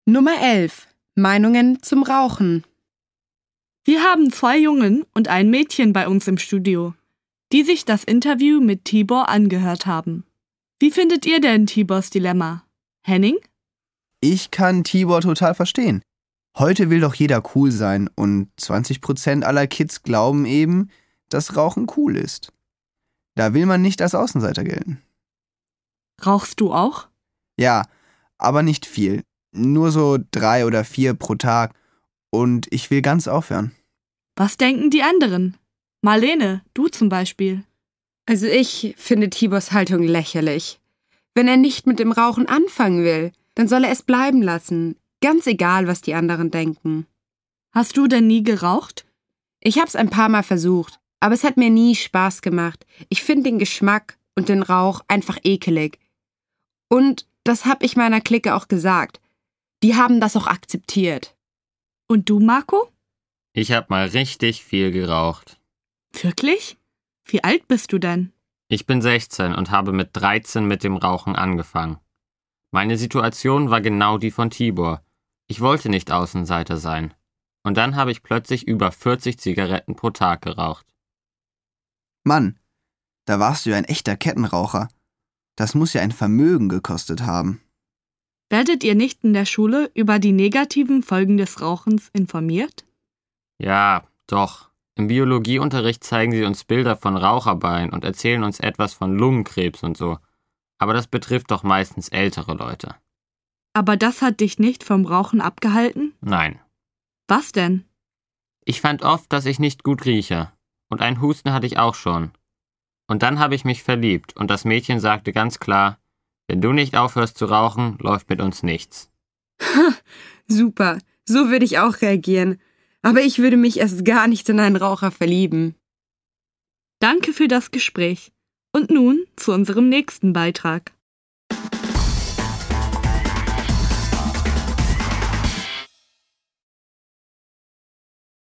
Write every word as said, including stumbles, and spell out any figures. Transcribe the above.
Nummer elf. Meinungen zum Rauchen. Wir haben zwei Jungen und ein Mädchen bei uns im Studio, die sich das Interview mit Tibor angehört haben. Wie findet ihr denn Tibors Dilemma? Henning? Ich kann Tibor total verstehen. Heute will doch jeder cool sein und zwanzig Prozent aller Kids glauben eben, dass Rauchen cool ist. Da will man nicht als Außenseiter gelten. Rauchst du auch? Ja, aber nicht viel. Nur so drei oder vier pro Tag. Und ich will ganz aufhören. Was denken die anderen? Marlene, du zum Beispiel. Also ich finde Tibors Haltung lächerlich. Wenn er nicht mit dem Rauchen anfangen will, dann soll er es bleiben lassen. Ganz egal, was die anderen denken. Hast du denn nie geraucht? Ich hab's ein paar Mal versucht, aber es hat mir nie Spaß gemacht. Ich finde den Geschmack und den Rauch einfach ekelig. Und das hab ich meiner Clique auch gesagt. Die haben das auch akzeptiert. Und du, Marco? Ich hab mal richtig viel geraucht. Wirklich? Wie alt bist du denn? Ich bin sechzehn und habe mit dreizehn mit dem Rauchen angefangen. Meine Situation war genau die von Tibor. Ich wollte nicht Außenseiter sein. Und dann habe ich plötzlich über vierzig Zigaretten pro Tag geraucht. Mann, da warst du ja ein echter Kettenraucher. Das muss ja ein Vermögen gekostet haben. Werdet ihr nicht in der Schule über die negativen Folgen des Rauchens informiert? Ja, doch. Im Biologieunterricht zeigen sie uns Bilder von Raucherbeinen und erzählen uns etwas von Lungenkrebs und so. Aber das betrifft doch meistens ältere Leute. Aber das hat dich nicht vom Rauchen abgehalten? Nein. Was denn? Ich fand oft, dass ich nicht gut rieche. Und einen Husten hatte ich auch schon. Und dann habe ich mich verliebt und das Mädchen sagte ganz klar, wenn du nicht aufhörst zu rauchen, läuft mit uns nichts. Super, so würde ich auch reagieren. Aber ich würde mich erst gar nicht in einen Raucher verlieben. Danke für das Gespräch. Und nun zu unserem nächsten Beitrag.